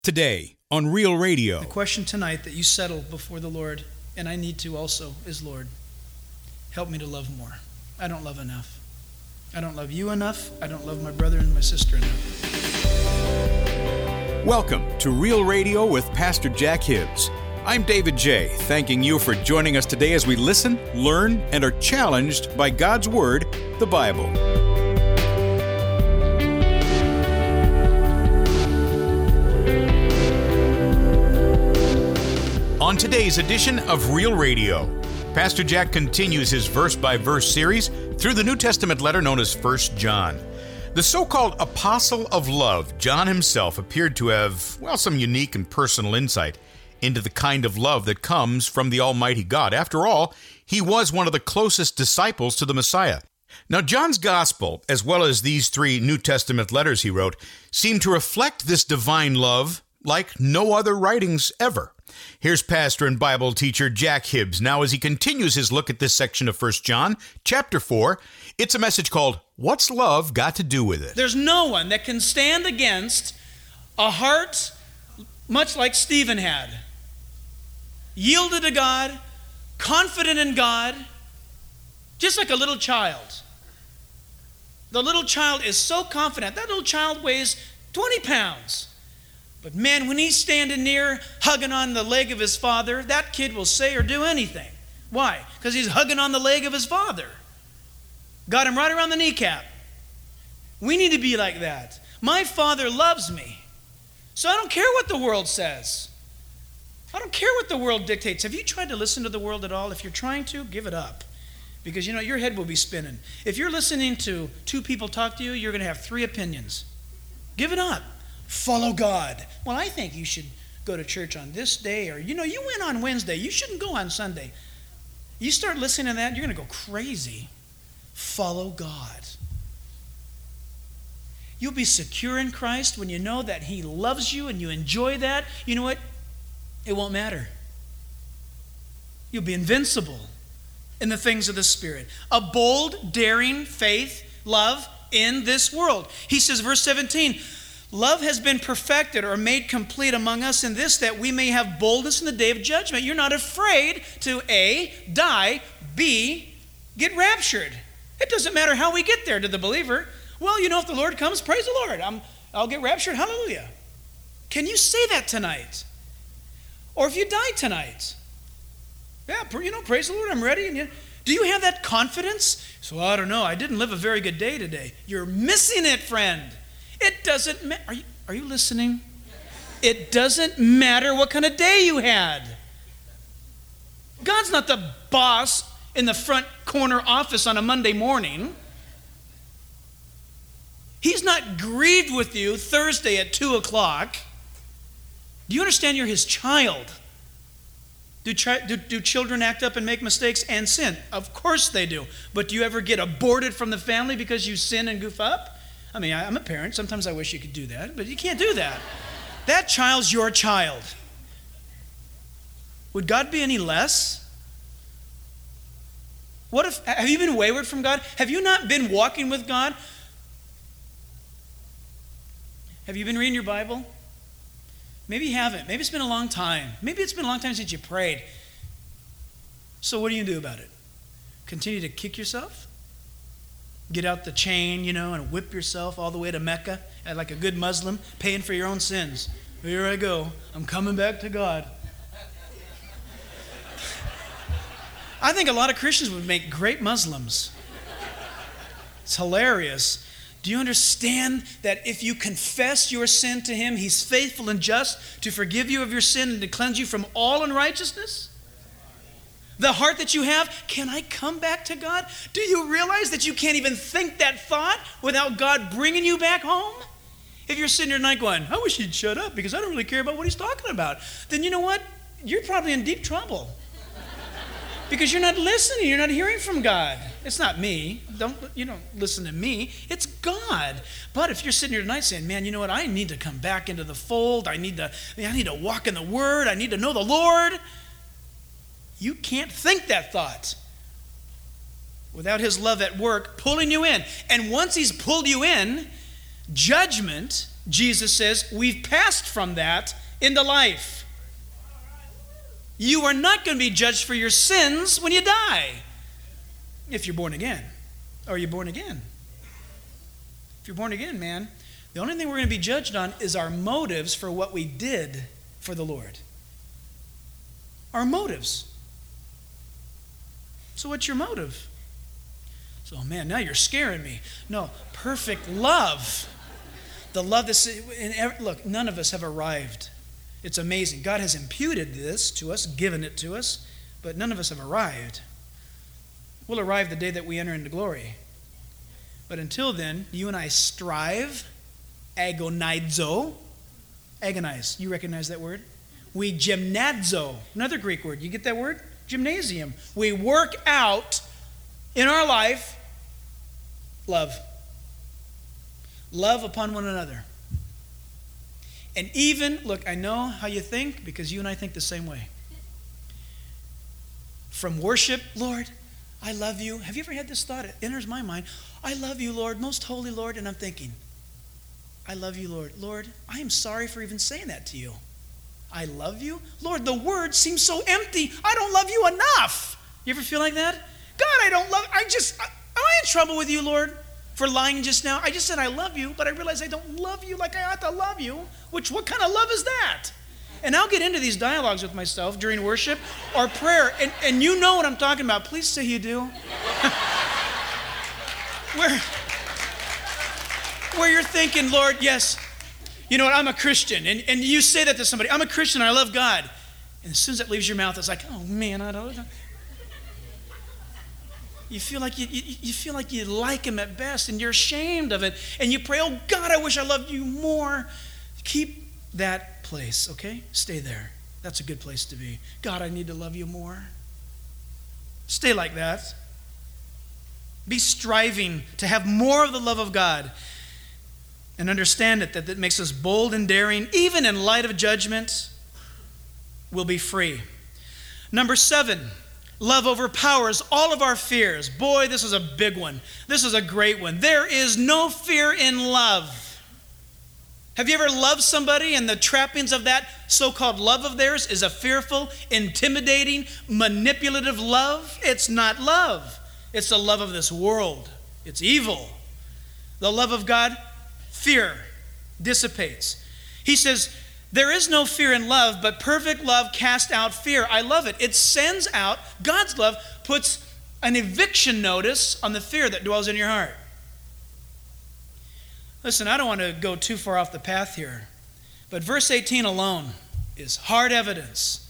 Today on Real Radio. The question tonight that you settle before the Lord, and I need to also, is, Lord, help me to love more. I don't love enough. I don't love you enough. I don't love my brother and my sister enough. Welcome to Real Radio with Pastor Jack Hibbs. I'm David J., thanking you for joining us today as we listen, learn, and are challenged by God's Word, the Bible. On today's edition of Real Radio, Pastor Jack continues his verse-by-verse series through the New Testament letter known as 1 John. The so-called apostle of love, John himself, appeared to have, some unique and personal insight into the kind of love that comes from the Almighty God. After all, he was one of the closest disciples to the Messiah. Now, John's Gospel, as well as these 3 New Testament letters he wrote, seem to reflect this divine love like no other writings ever. Here's pastor and Bible teacher Jack Hibbs now as he continues his look at this section of 1 John, chapter 4. It's a message called, What's Love Got to Do with It? There's no one that can stand against a heart much like Stephen had. Yielded to God, confident in God, just like a little child. The little child is so confident. That little child weighs 20 pounds. But man, when he's standing near, hugging on the leg of his father, that kid will say or do anything. Why? Because he's hugging on the leg of his father. Got him right around the kneecap. We need to be like that. My Father loves me. So I don't care what the world says. I don't care what the world dictates. Have you tried to listen to the world at all? If you're trying to, give it up. Because your head will be spinning. If you're listening to 2 people talk to you, you're going to have 3 opinions. Give it up. Follow God. Well, I think you should go to church on this day, or you went on Wednesday. You shouldn't go on Sunday. You start listening to that, you're going to go crazy. Follow God. You'll be secure in Christ when you know that He loves you and you enjoy that. You know what? It won't matter. You'll be invincible in the things of the Spirit. A bold, daring faith, love in this world. He says, verse 17, love has been perfected or made complete among us in this, that we may have boldness in the day of judgment. You're not afraid to A, die, B, get raptured. It doesn't matter how we get there to the believer. Well, if the Lord comes, praise the Lord. I'll get raptured, hallelujah. Can you say that tonight? Or if you die tonight? Yeah, praise the Lord, I'm ready. And do you have that confidence? So I don't know, I didn't live a very good day today. You're missing it, friend. It doesn't matter. Are you listening? It doesn't matter what kind of day you had. God's not the boss in the front corner office on a Monday morning. He's not grieved with you Thursday at 2 o'clock. Do you understand you're His child? Do children act up and make mistakes and sin? Of course they do. But do you ever get aborted from the family because you sin and goof up? I'm a parent. Sometimes I wish you could do that, but you can't do that. That child's your child. Would God be any less? Have you been wayward from God? Have you not been walking with God? Have you been reading your Bible? Maybe you haven't. Maybe it's been a long time. Maybe it's been a long time since you prayed. So what do you do about it? Continue to kick yourself? Get out the chain, and whip yourself all the way to Mecca like a good Muslim, paying for your own sins. Here I go. I'm coming back to God. I think a lot of Christians would make great Muslims. It's hilarious. Do you understand that if you confess your sin to Him, He's faithful and just to forgive you of your sin and to cleanse you from all unrighteousness? The heart that you have, can I come back to God? Do you realize that you can't even think that thought without God bringing you back home? If you're sitting here tonight going, I wish he'd shut up because I don't really care about what he's talking about, then you know what? You're probably in deep trouble. Because you're not listening, you're not hearing from God. It's not me. You don't listen to me. It's God. But if you're sitting here tonight saying, man, you know what? I need to come back into the fold. I need to walk in the Word. I need to know the Lord. You can't think that thought without His love at work pulling you in. And once He's pulled you in, judgment Jesus says, we've passed from that into life. You are not going to be judged for your sins when you die. If you're born again. Are you born again? If you're born again, man, the only thing we're going to be judged on is our motives for what we did for the Lord. Our motives. So what's your motive? So, man, now you're scaring me. No, perfect love. The love that's... Look, none of us have arrived. It's amazing. God has imputed this to us, given it to us, but none of us have arrived. We'll arrive the day that we enter into glory. But until then, you and I strive, agonizo. Agonize. You recognize that word? We gymnazo. Another Greek word. You get that word? Gymnasium. We work out in our life love. Love upon one another. And even, look, I know how you think because you and I think the same way. From worship, Lord, I love you. Have you ever had this thought? It enters my mind. I love you, Lord, most holy Lord. And I'm thinking, I love you, Lord. Lord, I am sorry for even saying that to you. I love you? Lord, the word seems so empty. I don't love you enough. You ever feel like that? God, I don't love, am I in trouble with you, Lord, for lying just now? I just said I love you, but I realize I don't love you like I ought to love you. What kind of love is that? And I'll get into these dialogues with myself during worship or prayer, and you know what I'm talking about. Please say you do. Where you're thinking, Lord, yes, you know what, I'm a Christian. And you say that to somebody, I'm a Christian, I love God. And as soon as that leaves your mouth, it's like, oh man, I don't. You feel like you like him at best, and you're ashamed of it. And you pray, oh God, I wish I loved you more. Keep that place, okay? Stay there. That's a good place to be. God, I need to love you more. Stay like that. Be striving to have more of the love of God. And understand it, that makes us bold and daring, even in light of judgment. We'll be free. Number 7, love overpowers all of our fears. Boy, this is a big one. This is a great one. There is no fear in love. Have you ever loved somebody and the trappings of that so-called love of theirs is a fearful, intimidating, manipulative love? It's not love. It's the love of this world. It's evil. The love of God, fear dissipates. He says, there is no fear in love, but perfect love casts out fear. I love it. It sends out, God's love puts an eviction notice on the fear that dwells in your heart. Listen, I don't want to go too far off the path here, but verse 18 alone is hard evidence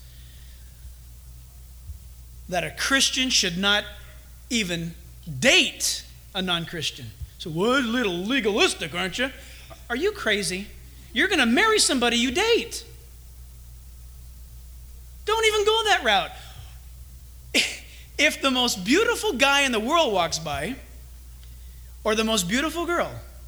that a Christian should not even date a non-Christian. So, well, a little legalistic, aren't you? Are you crazy? You're going to marry somebody you date. Don't even go that route. If the most beautiful guy in the world walks by, or the most beautiful girl,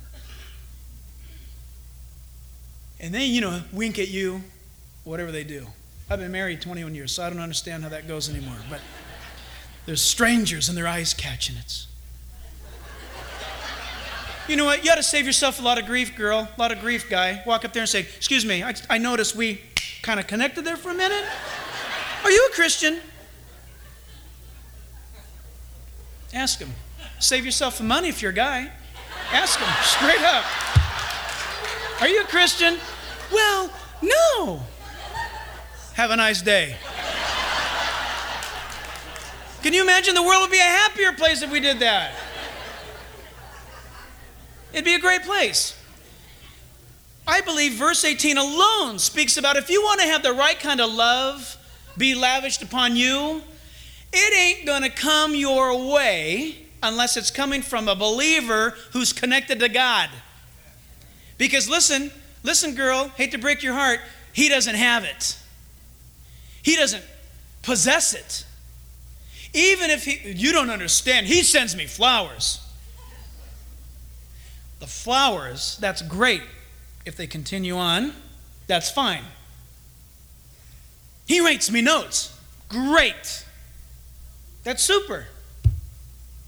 and they, wink at you, whatever they do. I've been married 21 years, so I don't understand how that goes anymore. But there's strangers and their eyes catching it. You know what? You ought to save yourself a lot of grief, girl. A lot of grief, guy. Walk up there and say, excuse me, I noticed we kind of connected there for a minute. Are you a Christian? Ask him. Save yourself the money if you're a guy. Ask him straight up. Are you a Christian? Well, no. Have a nice day. Can you imagine the world would be a happier place if we did that? It'd be a great place. I believe verse 18 alone speaks about if you want to have the right kind of love be lavished upon you, it ain't going to come your way unless it's coming from a believer who's connected to God. Because listen, girl, hate to break your heart, he doesn't have it. He doesn't possess it. Even if you don't understand, he sends me flowers. The flowers, that's great. If they continue on, that's fine. He writes me notes. Great. That's super.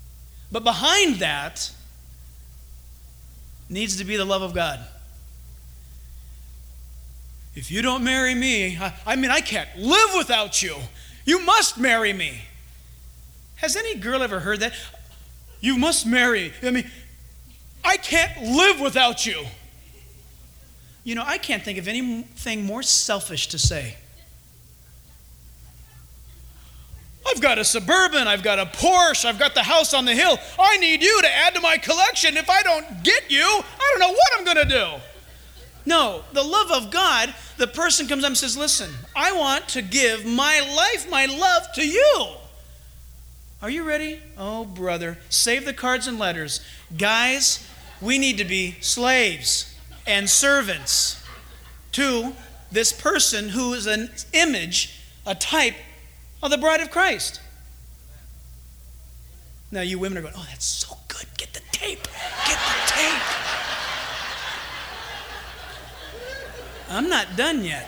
But behind that needs to be the love of God. if you don't marry me, I can't live without you. You must marry me. Has any girl ever heard that? You must marry. I can't live without you. I can't think of anything more selfish to say. I've got a Suburban, I've got a Porsche, I've got the house on the hill. I need you to add to my collection. If I don't get you, I don't know what I'm going to do. No, the love of God, the person comes up and says, listen, I want to give my life, my love to you. Are you ready? Oh, brother, save the cards and letters. Guys, we need to be slaves and servants to this person who is an image, a type of the bride of Christ. Now you women are going, oh, that's so good. Get the tape. Get the tape. I'm not done yet.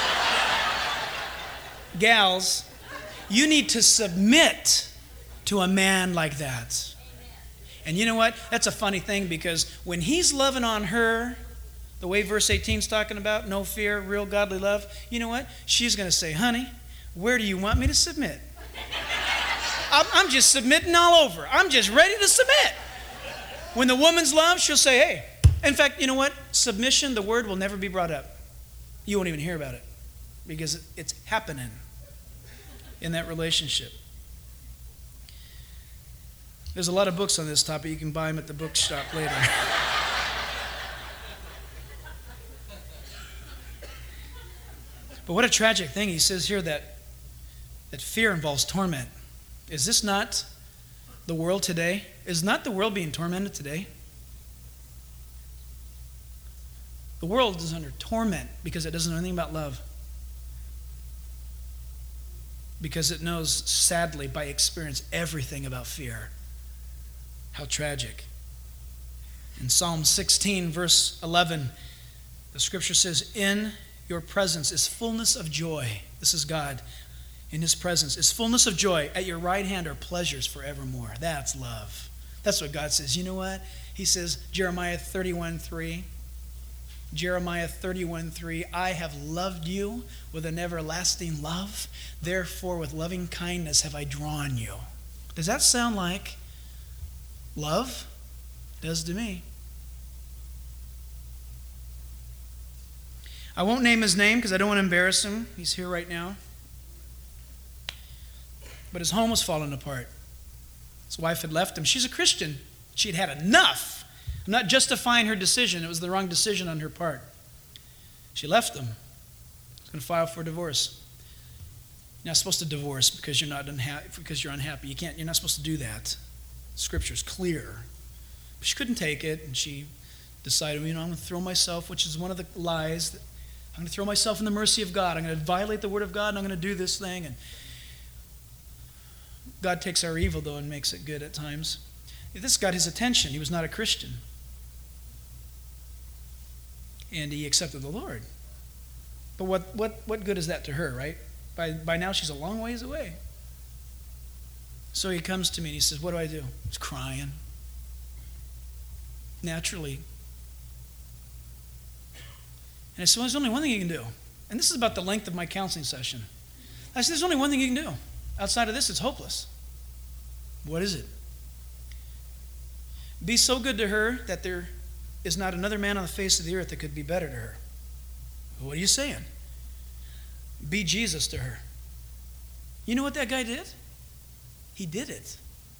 Gals, you need to submit to a man like that. And you know what? That's a funny thing, because when he's loving on her, the way verse 18 is talking about, no fear, real godly love, you know what? She's going to say, honey, where do you want me to submit? I'm just submitting all over. I'm just ready to submit. When the woman's love, she'll say, hey. In fact, you know what? Submission, the word will never be brought up. You won't even hear about it, because it's happening in that relationship. There's a lot of books on this topic. You can buy them at the bookshop later. But what a tragic thing. He says here that fear involves torment. Is this not the world today? Is not the world being tormented today? The world is under torment because it doesn't know anything about love. Because it knows, sadly, by experience, everything about fear. How tragic. In Psalm 16, verse 11, the scripture says, in your presence is fullness of joy. This is God. In his presence is fullness of joy. At your right hand are pleasures forevermore. That's love. That's what God says. You know what? He says, Jeremiah 31:3, I have loved you with an everlasting love. Therefore, with loving kindness have I drawn you. Does that sound like love? It does to me. I won't name his name because I don't want to embarrass him. He's here right now. But his home was falling apart. His wife had left him. She's a Christian. She'd had enough. I'm not justifying her decision. It was the wrong decision on her part. She left him. She's going to file for divorce. You're not supposed to divorce because you're unhappy. You're not supposed to do that. Scripture's clear. But she couldn't take it, and she decided, I'm going to throw myself, which is one of the lies. I'm going to throw myself in the mercy of God. I'm going to violate the word of God, and I'm going to do this thing. And God takes our evil, though, and makes it good at times. This got his attention. He was not a Christian. And he accepted the Lord. But what good is that to her, right? By now, she's a long ways away. So he comes to me and he says, what do I do? He's crying. Naturally. And I said, well, there's only one thing you can do. And this is about the length of my counseling session. I said, there's only one thing you can do. Outside of this, it's hopeless. What is it? Be so good to her that there is not another man on the face of the earth that could be better to her. Well, what are you saying? Be Jesus to her. You know what that guy did? He did it.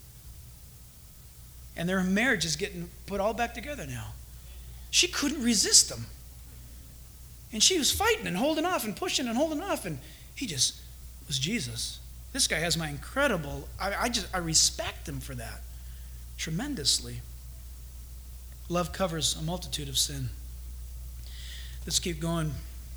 And their marriage is getting put all back together now. She couldn't resist him. And she was fighting and holding off and pushing and holding off, and he just was Jesus. This guy has my incredible, I respect him for that tremendously. Love covers a multitude of sin. Let's keep going.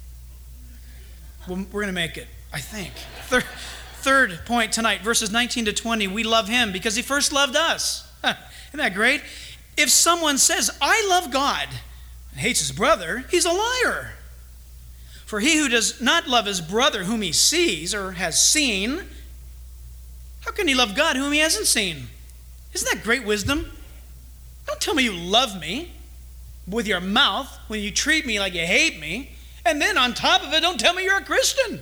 We're going to make it, I think. Third point tonight, verses 19 to 20. We love him because he first loved us. Isn't that great? If someone says, I love God, and hates his brother, he's a liar. For he who does not love his brother whom he sees or has seen, how can he love God whom he hasn't seen? Isn't that great wisdom? Don't tell me you love me with your mouth when you treat me like you hate me, And then on top of it, don't tell me you're a Christian.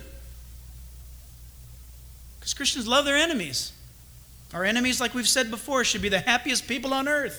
Because Christians love their enemies. Our enemies, like we've said before, should be the happiest people on earth.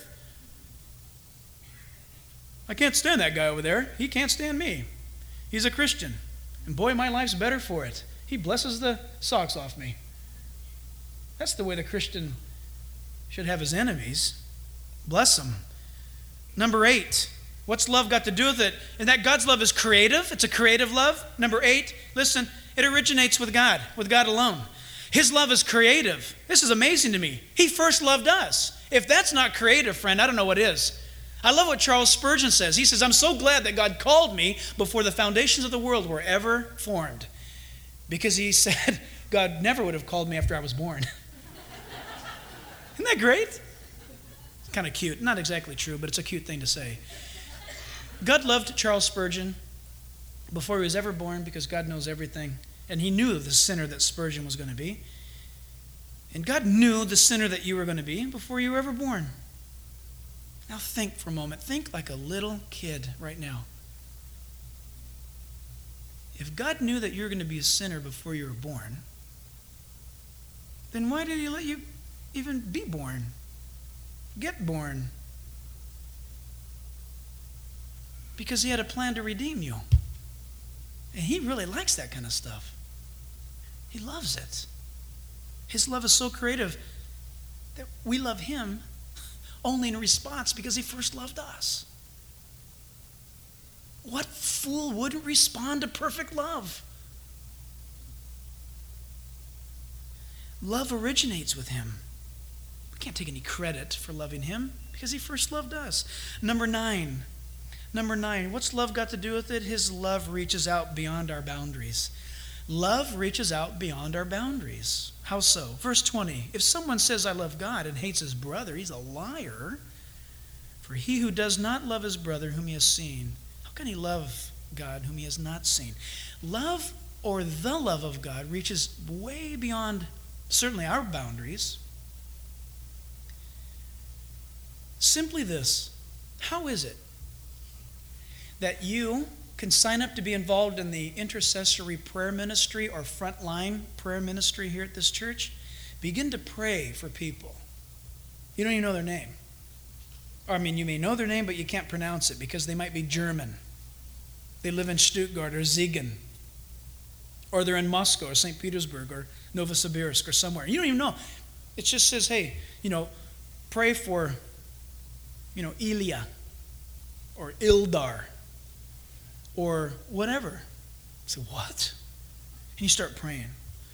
I can't stand that guy over there. He can't stand me. He's a Christian. And boy, my life's better for it. He blesses the socks off me. That's the way the Christian should have his enemies. Bless them. Number 8. What's love got to do with it? And that God's love is creative. It's a creative love. Number 8, listen, it originates with God alone. His love is creative. This is amazing to me. He first loved us. If that's not creative, friend, I don't know what is. I love what Charles Spurgeon says. He says, I'm so glad that God called me before the foundations of the world were ever formed. Because he said, God never would have called me after I was born. Isn't that great? It's kind of cute. Not exactly true, but it's a cute thing to say. God loved Charles Spurgeon before he was ever born because God knows everything. And he knew the sinner that Spurgeon was going to be. And God knew the sinner that you were going to be before you were ever born. Now think for a moment. Think like a little kid right now. If God knew that you were going to be a sinner before you were born, then why did he let you even be born? Get born? Because he had a plan to redeem you. And he really likes that kind of stuff. He loves it. His love is so creative that we love him only in response because he first loved us. What fool wouldn't respond to perfect love? Love originates with him. We can't take any credit for loving him because he first loved us. Number 9, what's love got to do with it? His love reaches out beyond our boundaries. Love reaches out beyond our boundaries. How so? Verse 20, if someone says, I love God and hates his brother, he's a liar. For he who does not love his brother whom he has seen, how can he love God whom he has not seen? Love, or the love of God, reaches way beyond certainly our boundaries. Simply this, how is it that you can sign up to be involved in the intercessory prayer ministry or frontline prayer ministry here at this church? Begin to pray for people. You don't even know their name. Or, I mean, you may know their name, but you can't pronounce it because they might be German. They live in Stuttgart or Siegen. Or they're in Moscow or St. Petersburg or Novosibirsk or somewhere. You don't even know. It just says, hey, pray for, Ilya or Ildar or whatever. So what? And you start praying.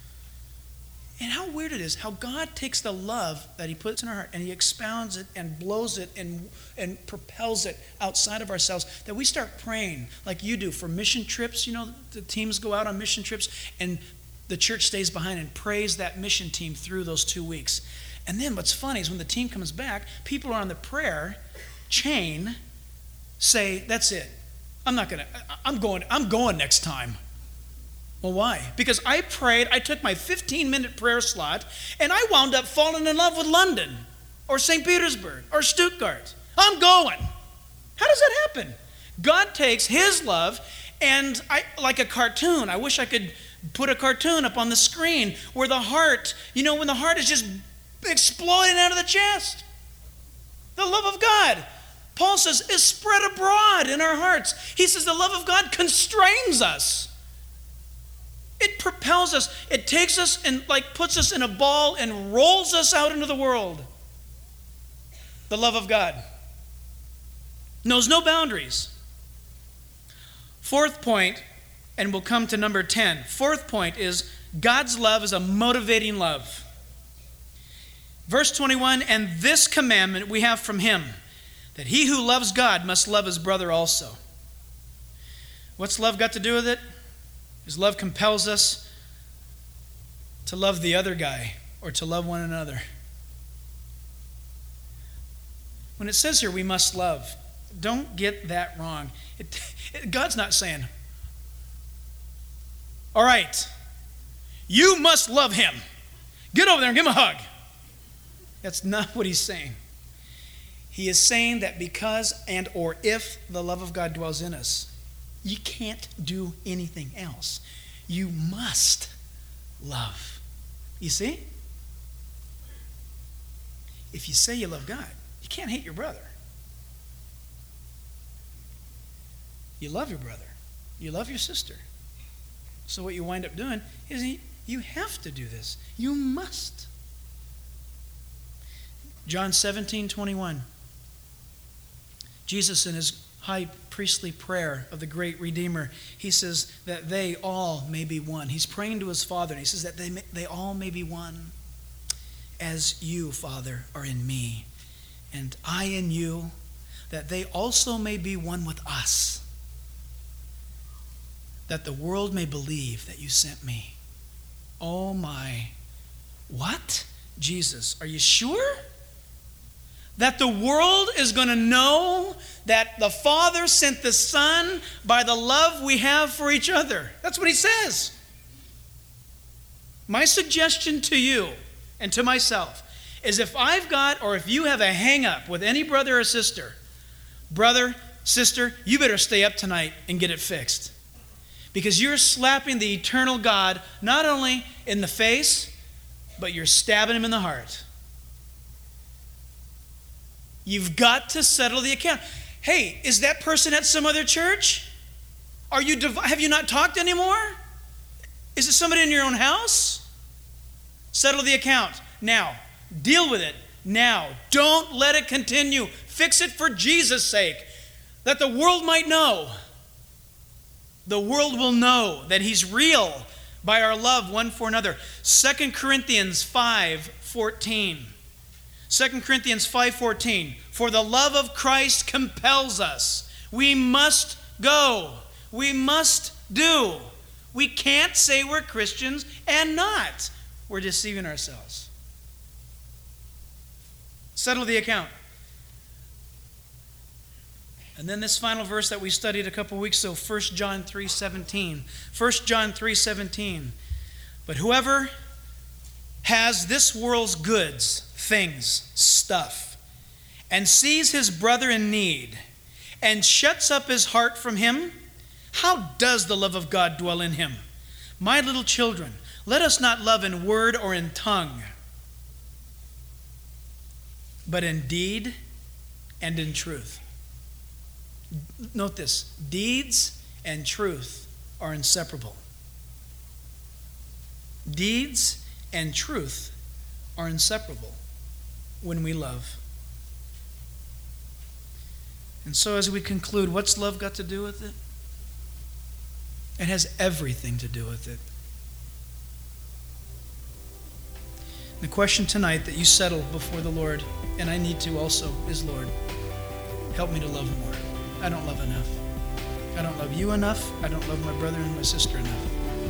And how weird it is how God takes the love that he puts in our heart and he expounds it and blows it and propels it outside of ourselves, that we start praying like you do for mission trips. The teams go out on mission trips and the church stays behind and prays that mission team through those 2 weeks. And then what's funny is when the team comes back, people are on the prayer chain say, that's it. I'm going next time. Well, why? Because I prayed, I took my 15-minute prayer slot, and I wound up falling in love with London or St. Petersburg or Stuttgart. I'm going. How does that happen? God takes his love and like a cartoon. I wish I could put a cartoon up on the screen where the heart, when the heart is just exploding out of the chest. The love of God, Paul says, is spread abroad in our hearts. He says the love of God constrains us. It propels us. It takes us and puts us in a ball and rolls us out into the world. The love of God knows no boundaries. 4th point, and we'll come to number 10. 4th point is God's love is a motivating love. Verse 21, and this commandment we have from him, that he who loves God must love his brother also. What's love got to do with it? His love compels us to love the other guy or to love one another. When it says here we must love, don't get that wrong. God's not saying, all right, you must love him. Get over there and give him a hug. That's not what he's saying. He is saying that because and or if the love of God dwells in us, You can't do anything else. You must love. You see? If you say you love God, you can't hate your brother. You love your brother. You love your sister. So what you wind up doing is you have to do this. You must. John 17:21. Jesus, in his high priestly prayer of the great Redeemer, he says that they all may be one. He's praying to his Father, and he says that they all may be one. As you, Father, are in me, and I in you, that they also may be one with us, that the world may believe that you sent me. Oh my. What? Jesus, are you sure? That the world is going to know that the Father sent the Son by the love we have for each other. That's what he says. My suggestion to you and to myself is if I've got, or if you have a hang-up with any brother or sister, brother, sister, you better stay up tonight and get it fixed. Because you're slapping the eternal God not only in the face, but you're stabbing him in the heart. You've got to settle the account. Hey, is that person at some other church? Have you not talked anymore? Is it somebody in your own house? Settle the account. Now. Deal with it. Now. Don't let it continue. Fix it for Jesus' sake. That the world might know. The world will know that he's real by our love one for another. 2 Corinthians 5:14. 2 Corinthians 5:14. For the love of Christ compels us. We must go. We must do. We can't say we're Christians and not. We're deceiving ourselves. Settle the account. And then this final verse that we studied a couple weeks ago, 1 John 3:17. 1 John 3:17. But whoever has this world's goods, things, stuff, and sees his brother in need, and shuts up his heart from him, how does the love of God dwell in him? My little children, let us not love in word or in tongue, but in deed and in truth. Note this, deeds and truth are inseparable. Deeds and truth are inseparable when we love. And so as we conclude, what's love got to do with it? It has everything to do with it. The question tonight that you settle before the Lord, and I need to also, is, Lord, help me to love more. I don't love enough. I don't love you enough. I don't love my brother and my sister enough.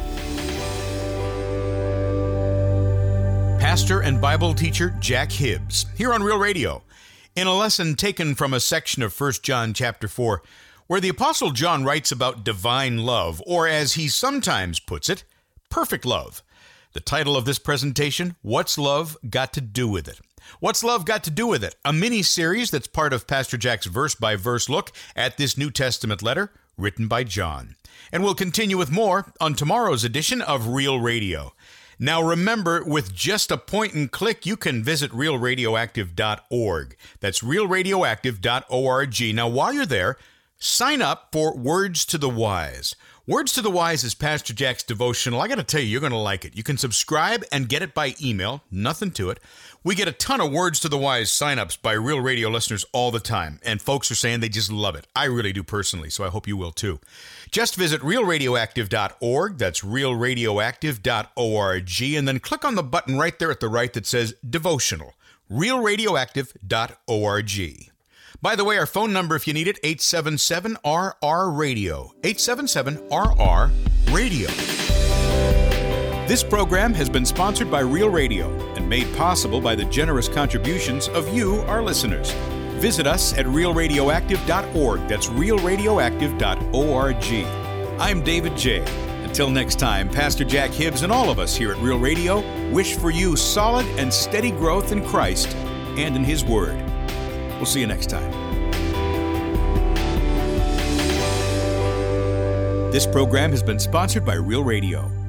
Pastor and Bible teacher Jack Hibbs, here on Real Radio, in a lesson taken from a section of 1 John chapter 4, where the Apostle John writes about divine love, or as he sometimes puts it, perfect love. The title of this presentation, What's Love Got to Do with It? What's Love Got to Do with It? A mini-series that's part of Pastor Jack's verse-by-verse look at this New Testament letter written by John. And we'll continue with more on tomorrow's edition of Real Radio. Now remember, with just a point and click, you can visit realradioactive.org. That's realradioactive.org. Now while you're there, sign up for Words to the Wise. Words to the Wise is Pastor Jack's devotional. I got to tell you, you're going to like it. You can subscribe and get it by email. Nothing to it. We get a ton of Words to the Wise signups by Real Radio listeners all the time, and folks are saying they just love it. I really do personally, so I hope you will too. Just visit realradioactive.org. That's realradioactive.org, and then click on the button right there at the right that says Devotional. realradioactive.org. By the way, our phone number, if you need it, 877-RR-RADIO. 877-RR-RADIO. This program has been sponsored by Real Radio and made possible by the generous contributions of you, our listeners. Visit us at realradioactive.org. That's realradioactive.org. I'm David J. Until next time, Pastor Jack Hibbs and all of us here at Real Radio wish for you solid and steady growth in Christ and in His Word. We'll see you next time. This program has been sponsored by Real Radio.